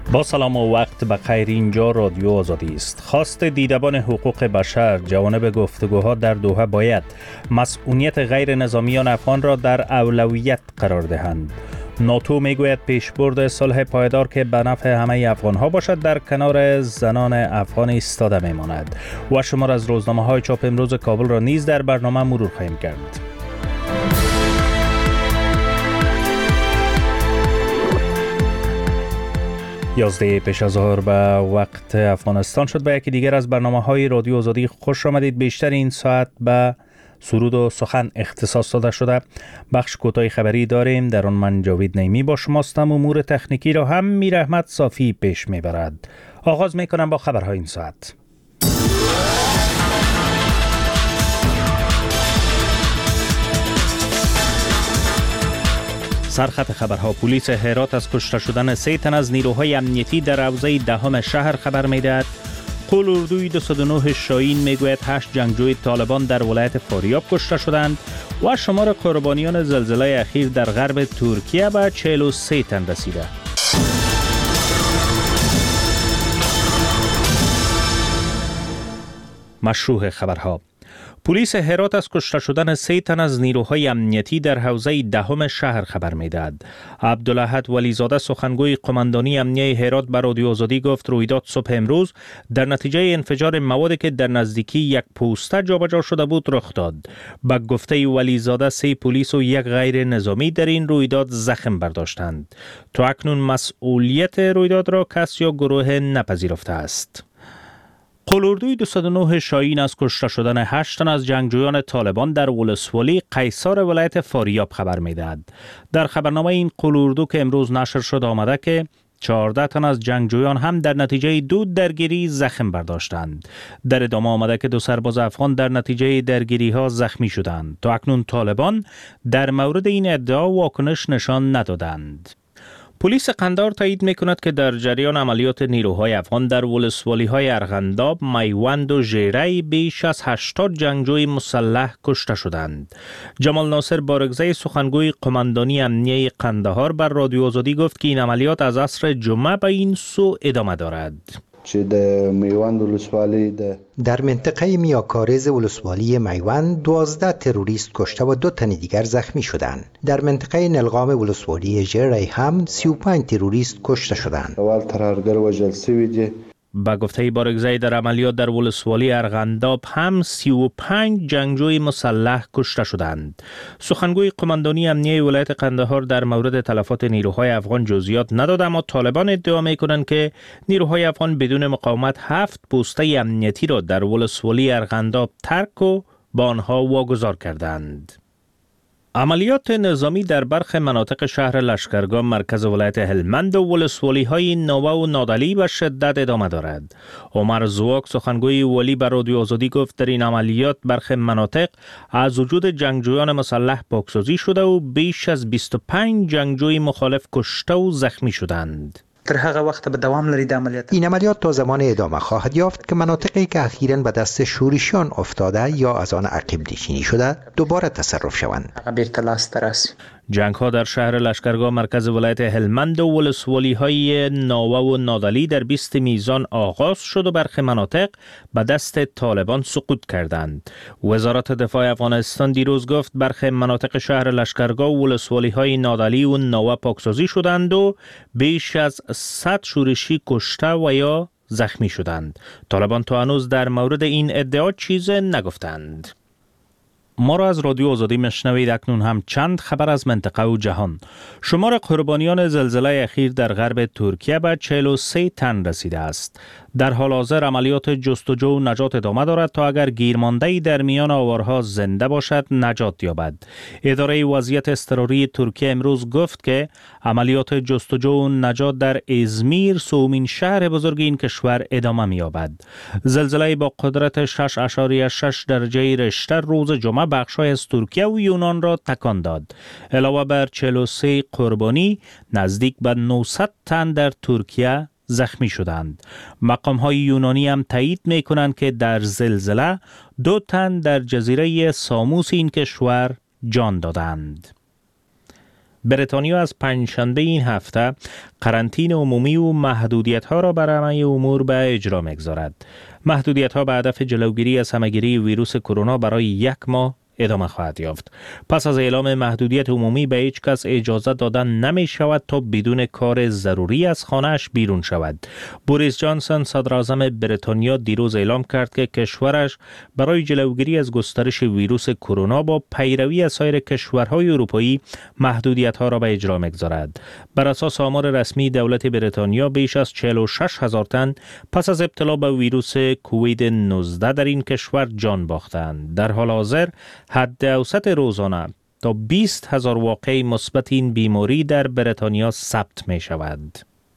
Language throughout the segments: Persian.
با سلام و وقت بخیر. اینجا رادیو آزادی است. خواست دیدبان حقوق بشر جوانب گفتگوها در دوحه باید مسئولیت غیر نظامیان افغان را در اولویت قرار دهند. ناتو میگوید پیشبرد صلح پایدار که به نفع همه افغانها باشد در کنار زنان افغان ایستاده میماند. و شمار از روزنامه‌های چاپ امروز کابل را نیز در برنامه مرور خواهیم کرد. 11 پیش از ظهر به وقت افغانستان شد. به یکی دیگر از برنامه‌های رادیو آزادی خوش آمدید. بیشتر این ساعت به سرود و سخن اختصاص داده شده. بخش کوتاه خبری داریم، در آن من جاوید نیمی با شماستم. امور تکنیکی را هم میر احمد صافی پیش میبرد. آغاز میکنم با خبرهای این ساعت. سرخط خبرها: پلیس هرات از کشته شدن 3 تن از نیروهای امنیتی در حوزه دهم شهر خبر میدهد. قول اردوی 209 شاهین میگوید 8 جنگجوی طالبان در ولایت فاریاب کشته شدند و شمار قربانیان زلزله اخیر در غرب ترکیه به 43 تن رسیده. مشروع خبرها: پلیس هرات از کشته شدن 3 تن از نیروهای امنیتی در حوزه دهم شهر خبر می‌دهد. عبدالاحد ولیزاده سخنگوی قماندانی امنیه هرات به رادیو آزادی گفت رویداد صبح امروز در نتیجه انفجار موادی که در نزدیکی یک پوسته جابجا شده بود رخ داد. به گفته ولیزاده 3 پلیس و 1 غیر نظامی در این رویداد زخم برداشتند. تا اکنون مسئولیت رویداد را کس یا گروه نپذیرفته است. قول اردوی 209 شاهین از کشته شدن 8 تن از جنگجویان طالبان در ولسوالی قیصار ولایت فاریاب خبر می‌دهد. در خبرنامه این قول اردو که امروز نشر شد آمده که 14 تن از جنگجویان هم در نتیجه 2 درگیری زخم برداشتند. در ادامه آمده که 2 سرباز افغان در نتیجه درگیری ها زخمی شدند. تا اکنون طالبان در مورد این ادعا واکنش نشان ندادند. پلیس قندهار تایید می‌کند که در جریان عملیات نیروهای افغان در ولسوالی‌های ارغنداب، میوند و ژیره بیش از 80 جنگجوی مسلح کشته شدند. جمال ناصر بارگزی سخنگوی قماندانی امنیه قندهار بر رادیو آزادی گفت که این عملیات از عصر جمعه به این سو ادامه دارد. در منطقه میاکارز ولسوالی میوند 12 تروریست کشته و 2 تن دیگر زخمی شدند. در منطقه نلغام ولسوالی ژیره هم 35 تروریست کشته شدند. با گفته بارگزی در عملیات در ولسوالی ارغنداب هم 35 جنگجوی مسلح کشته شدند. سخنگوی قماندانی امنیه ولایت قندهار در مورد تلفات نیروهای افغان جزئیات نداد، اما طالبان ادعا می‌کنند که نیروهای افغان بدون مقاومت 7 پوسته امنیتی را در ولسوالی ارغنداب ترک و با آنها واگذار کردند. عملیات نظامی در برخی مناطق شهر لشکرگاه مرکز ولایت هلمند و ولسوالی‌های نوه و نادعلی به شدت ادامه دارد. عمر زواک سخنگوی ولی بر رادیو آزادی گفت در این عملیات برخی مناطق از وجود جنگجویان مسلح پاکسازی شده و بیش از 25 جنگجوی مخالف کشته و زخمی شدند. تر هغه وخت به دوام لري د عملیات. این عملیات تا زمان ادامه خواهد یافت که مناطقی که اخیراً به دست شورشیان افتاده یا از آن عقب نشینی شده دوباره تصرف شوند. جنگ ها در شهر لشکرگاه مرکز ولایت هلمند و ولسوالی های ناوه و نادعلی در 20 میزان آغاز شد و برخی مناطق به دست طالبان سقوط کردند. وزارت دفاع افغانستان دیروز گفت برخی مناطق شهر لشکرگاه و ولسوالی های نادعلی و ناوه پاکسازی شدند و بیش از 100 شورشی کشته و یا زخمی شدند. طالبان تا هنوز در مورد این ادعا چیز نگفتند. ما را از رادیو آزادی میشنوید. اکنون هم چند خبر از منطقه و جهان. شمار قربانیان زلزله اخیر در غرب ترکیه به 43 تن رسیده است. در حال حاضر عملیات جستجو و نجات ادامه دارد تا اگر گیرمانده‌ای در میان آوارها زنده باشد نجات یابد. اداره وضعیت اضطراری ترکیه امروز گفت که عملیات جستجو و نجات در ازمیر، سومین شهر بزرگ این کشور، ادامه می‌یابد. زلزله با قدرت 6.6 درجه ریشتر روز جمعه بخش‌های از ترکیه و یونان را تکان داد. علاوه بر 43 قربانی، نزدیک به 900 تن در ترکیه زخمی شدند. مقام‌های یونانی هم تایید می‌کنند که در زلزله 2 تن در جزیره ساموس این کشور جان دادند. بریتانیا از پنجشنبه این هفته قرنطینه عمومی و محدودیت‌ها را بر همه امور به اجرا می‌گذارد. محدودیت‌ها به هدف جلوگیری از همه‌گیری ویروس کرونا برای 1 ماه ادامه خواهد یافت. پس از اعلام محدودیت عمومی به هیچ کس اجازه دادن نمی شود تا بدون کار ضروری از خانه‌اش بیرون شود. بوریس جانسون صدر اعظم بریتانیا دیروز اعلام کرد که کشورش برای جلوگیری از گسترش ویروس کرونا با پیروی از سایر کشورهای اروپایی محدودیت‌ها را به اجرا می‌گذارد. بر اساس آمار رسمی دولت بریتانیا بیش از 46,000 تن پس از ابتلا به ویروس کووید 19 در این کشور جان باختند. در حال حاضر حد اوسط روزانه تا 20,000 واقعه مثبت این بیماری در بریتانیا ثبت می شود.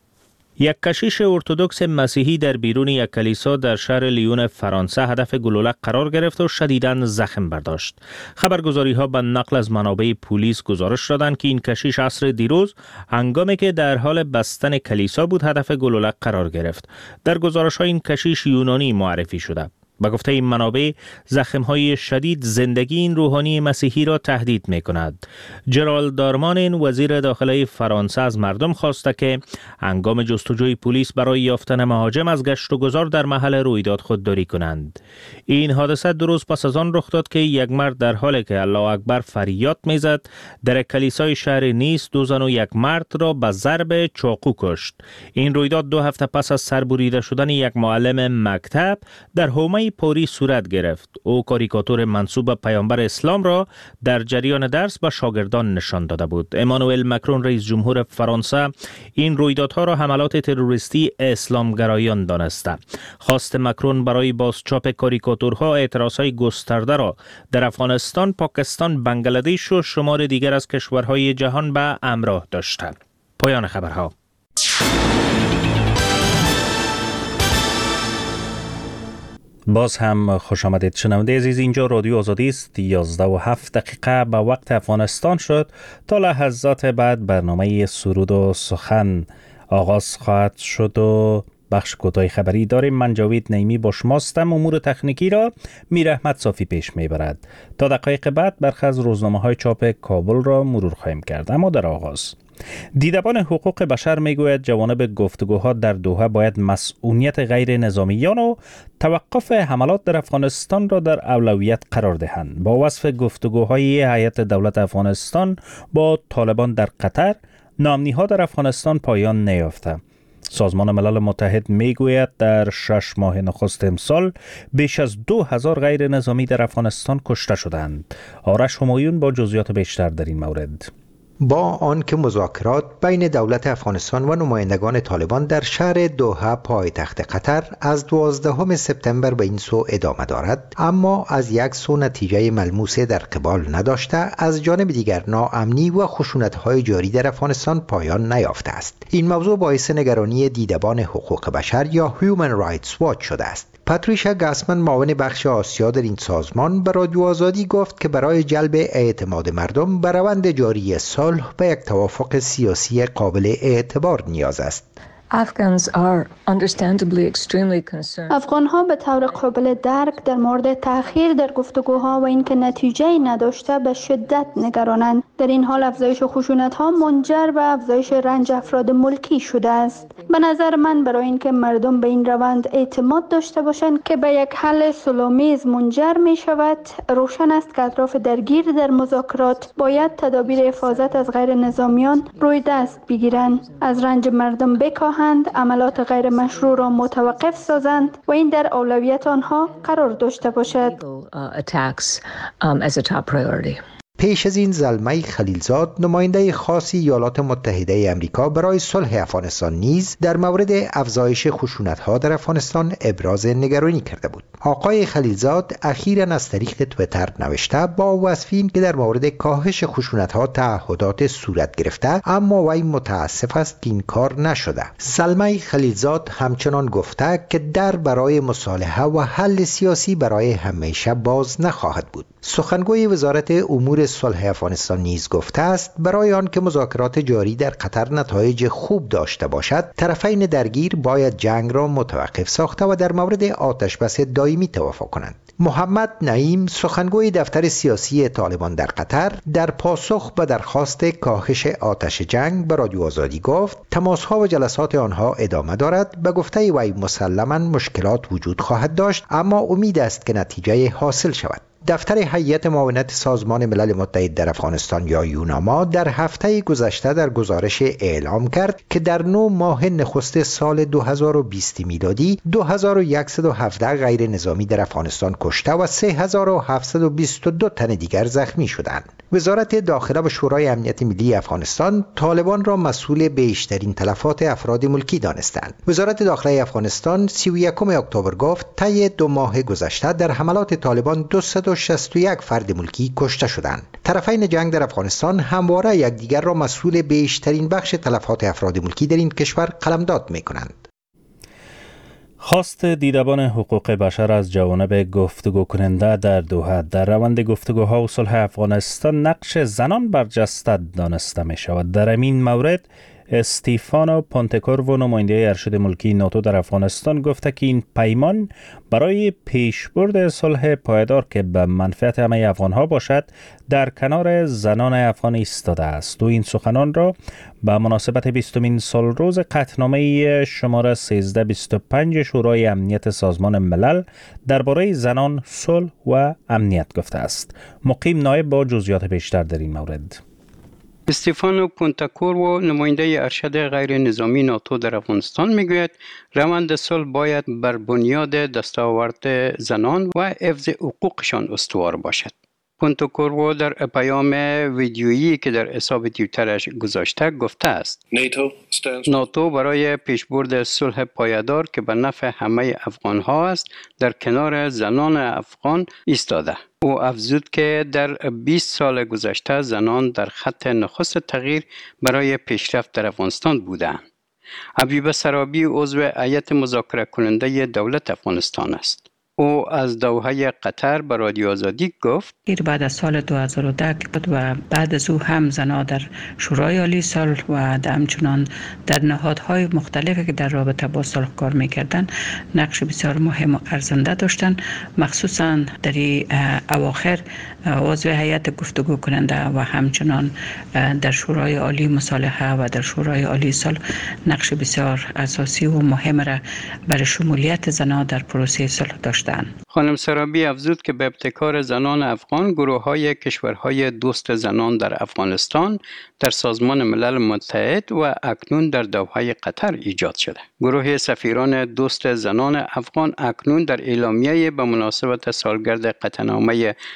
یک کشیش ارتدوکس مسیحی در بیرون یک کلیسا در شهر لیون فرانسه هدف گلوله قرار گرفت و شدیداً زخم برداشت. خبرگزاری‌ها به نقل از منابع پلیس گزارش دادند که این کشیش عصر دیروز هنگامی که در حال بستن کلیسا بود هدف گلوله قرار گرفت. در گزارش‌ها این کشیش یونانی معرفی شده. با گفته این منابع زخم‌های شدید زندگی این روحانی مسیحی را تهدید می‌کند. جرالد دارمانین وزیر داخلی فرانسه از مردم خواسته که هنگام جستجوی پلیس برای یافتن مهاجم از گشت و گذار در محل رویداد خودداری کنند. این حادثه 2 روز پس از آن رخ داد که یک مرد در حالی که الله اکبر فریاد می‌زد در کلیسای شهر نیس 2 زن و 1 مرد را به ضرب چاقو کشت. این رویداد 2 هفته پس از سربریده شدن یک معلم مکتب در حومه پوری صورت گرفت. او کاریکاتور منسوب به پیامبر اسلام را در جریان درس به شاگردان نشان داده بود. امانوئل مکرون رئیس جمهور فرانسه این رویدادها را حملات تروریستی اسلامگرایان دانسته. خواست مکرون برای بازچاپ کاریکاتورها اعتراضهای گسترده را در افغانستان، پاکستان، بنگلادش و شمار دیگر از کشورهای جهان به همراه داشته. پایان خبرها. باز هم خوش آمدید شنونده عزیز، اینجا رادیو آزادی است. 11:07 به وقت افغانستان شد. تا لحظات بعد برنامه سرود و سخن آغاز خواهد شد و بخش کوتاه خبری داریم. من جاوید نعیمی با شماستم. امور تکنیکی را میر احمد صافی پیش میبرد. تا دقایق بعد برخی از روزنامه‌های چاپ کابل را مرور خواهیم کرد. اما در آغاز دیدبان حقوق بشر میگوید جوانب گفتگوها در دوحه باید مسئولیت غیر نظامیان و توقف حملات در افغانستان را در اولویت قرار دهند. با وصف گفتگوهای هیئت دولت افغانستان با طالبان در قطر، ناامنی‌ها در افغانستان پایان نیافته. سازمان ملل متحد میگوید در 6 ماه نخست امسال بیش از 2000 غیر نظامی در افغانستان کشته شدند. آرش همایون با جزئیات بیشتر در این مورد. با آنکه مذاکرات بین دولت افغانستان و نمایندگان طالبان در شهر دوحه پایتخت قطر از 12 سپتامبر به این سو ادامه دارد، اما از یک سو نتیجه ملموس در قبال نداشته، از جانب دیگر ناامنی و خشونت‌های جاری در افغانستان پایان نیافته است. این موضوع باعث نگرانی دیدبان حقوق بشر یا Human Rights Watch شده است. پاتریشا گاسمن معاون بخش آسیا در این سازمان به رادیو آزادی گفت که برای جلب اعتماد مردم به روند جاری صلح به یک توافق سیاسی قابل اعتبار نیاز است. افغان‌ها به طور قابل درک در مورد تأخیر در گفتگوها و اینکه نتیجه‌ای نداشته به شدت نگرانند. در این حال افزایش خشونت‌ها منجر به افزایش رنج افراد ملکی شده است. به نظر من برای اینکه مردم به این روند اعتماد داشته باشند که به یک حل صلح‌آمیز منجر می‌شود، روشن است که اطراف درگیر در مذاکرات باید تدابیر حفاظت از غیر نظامیان روی دست بگیرند، از رنج مردم بکاهند، عملات غیر مشروع را متوقف سازند و این در اولویت آنها قرار داشته باشد. پیش از این زلمه خلیلزاد، نماینده خاص ایالات متحده آمریکا برای صلح افغانستان نیز در مورد افزایش خشونت‌ها در افغانستان ابراز نگرانی کرده بود. آقای خلیلزاد اخیراً از طریق توییتر نوشته با وصف این که در مورد کاهش خشونت‌ها تعهدات صورت گرفته، اما وی متاسف است که این کار نشده. زلمه خلیلزاد همچنان گفته که در برای مصالحه و حل سیاسی برای همیشه باز نخواهد بود. سخنگوی وزارت امور صلح افغانستان نیز گفته است برای آن که مذاکرات جاری در قطر نتایج خوب داشته باشد، طرفین درگیر باید جنگ را متوقف ساخته و در مورد آتشبس دائمی توافق کنند. محمد نعیم سخنگوی دفتر سیاسی طالبان در قطر در پاسخ به درخواست کاهش آتش جنگ به رادیو آزادی گفت تماس‌ها و جلسات آنها ادامه دارد. به گفته وی مسلماً مشکلات وجود خواهد داشت اما امید است که نتیجه حاصل شود. دفتر هیئت معاونت سازمان ملل متحد در افغانستان یا یوناما در هفته گذشته در گزارش اعلام کرد که در 9 ماه نخست سال 2020 میلادی 2117 غیر نظامی در افغانستان کشته و 3722 تن دیگر زخمی شدند. وزارت داخله و شورای امنیت ملی افغانستان طالبان را مسئول بیشترین تلفات افراد ملکی دانستند. وزارت داخله افغانستان 31 اکتبر گفت طی 2 ماه گذشته در حملات طالبان 261 فرد ملکی کشته شدند. طرفین جنگ در افغانستان همواره یکدیگر را مسئول بیشترین بخش تلفات افراد ملکی در این کشور قلمداد می‌کنند. خواست دیدبان حقوق بشر از جوانب گفتگو کننده در دوحه در روند گفتگوها و صلح افغانستان نقش زنان برجسته دانسته می شود. در این مورد استیفانو پونتکورو نماینده ارشد ملکی ناتو در افغانستان گفته که این پیمان برای پیشبرد صلح پایدار که به منفعت همه افغانها باشد در کنار زنان افغان ایستاده است. و این سخنان را به مناسبت 20مین سالروز قطعنامه شماره 1325 شورای امنیت سازمان ملل درباره زنان، صلح و امنیت گفته است. مقیم نایب با جزئیات بیشتر در این مورد. استیفانو پونتکورو نماینده ارشد غیر نظامی ناتو در افغانستان میگوید روند صلح باید بر بنیاد دستاورد زنان و حفظ حقوقشان استوار باشد. پونتکورو در پیام ویدیویی که در حساب توییترش گذاشته گفته است ناتو برای پیشبرد صلح پایدار که به نفع همه افغان‌ها است در کنار زنان افغان ایستاده. او افزود که در 20 سال گذشته زنان در خط نخست تغییر برای پیشرفت در افغانستان بودند. حبیب سرابی عضو هیئت مذاکره کننده دولت افغانستان است. او از دوحه قطر به رادیو آزادی گفت بعد از سال 2010 که بود و بعد از او هم زنان در شورای عالی صلح و همچنان در نهادهای مختلفی که در رابطه با صلح کار میکردن نقش بسیار مهم و ارزنده داشتن. مخصوصا در اواخر عضو هیئت گفتگو کننده و همچنان در شورای عالی مصالحه و در شورای عالی صلح نقش بسیار اساسی و مهم را برای شمولیت زنان در پروسه صلح داشتند. خانم سرابی افزود که به ابتکار زنان افغان گروه‌های کشورهای دوست زنان در افغانستان در سازمان ملل متحد و اکنون در دوحه قطر ایجاد شده. گروه سفیران دوست زنان افغان اکنون در اعلامیه به مناسبت سالگرد قطعنامه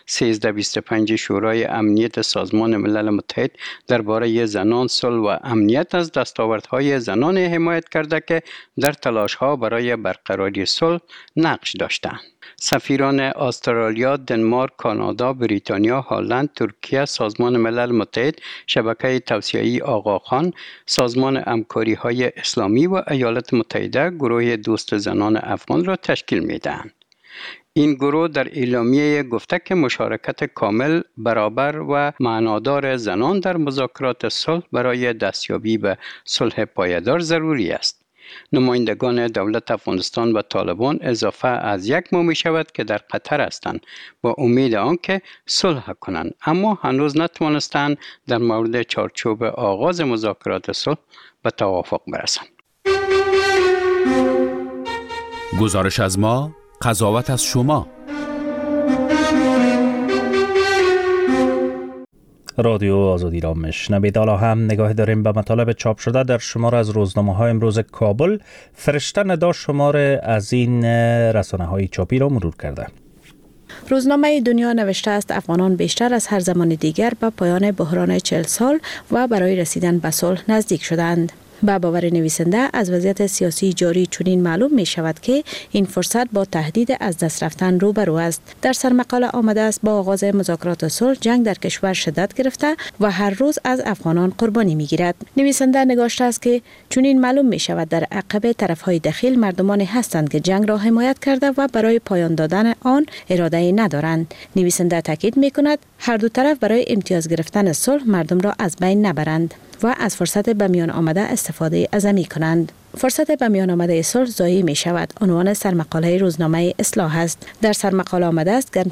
1325 شورای امنیت سازمان ملل متحد درباره زنان، صلح و امنیت از دستاوردهای زنان حمایت کرده که در تلاش‌ها برای برقراری صلح نقش داشتند. سفیران استرالیا، دنمارک، کانادا، بریتانیا، هلند، ترکیه، سازمان ملل متحد، شبکه توسعه‌ای آقاخان، سازمان همکاری‌های اسلامی و ایالات متحده گروه دوست زنان افغان را تشکیل می‌دهند. این گروه در اعلامیه گفته که مشارکت کامل، برابر و معنادار زنان در مذاکرات صلح برای دستیابی به صلح پایدار ضروری است. نمایندگان دولت افغانستان و طالبان اضافه از 1 ماه می شود که در قطر هستند با امید آنکه صلح کنند، اما هنوز نتوانستند در مورد چارچوب آغاز مذاکرات صلح به توافق برسند. گزارش از ما، قضاوت از شما. رادیو آزادی را میشنوید. حالا هم نگاه داریم به مطالب چاپ شده در شماره از روزنامه‌های امروز کابل. فرشته ندا شماره از این رسانه‌های چاپی را مرور کرده. روزنامه دنیا نوشته است افغانان بیشتر از هر زمان دیگر به پایان بحران 40 سال و برای رسیدن به صلح نزدیک شدند. با باور نویسنده از وضعیت سیاسی جاری چنین معلوم می شود که این فرصت با تهدید از دست رفتن روبرو است. در سرمقاله آمده است با آغاز مذاکرات صلح جنگ در کشور شدت گرفته و هر روز از افغانان قربانی می گیرد. نویسنده نگاشته است که چنین معلوم می شود در عقب طرفهای دخیل مردمانی هستند که جنگ را حمایت کرده و برای پایان دادن آن اراده ندارند. نویسنده تاکید می کند هر دو طرف برای امتیاز گرفتن صلح مردم را از بین نبرند. و از فرصت به میان آمده استفاده عظمی کنند. فرصت به میان آمده صلح ضایع می شود عنوان سرمقاله روزنامه اصلاح است. در سرمقاله آمده است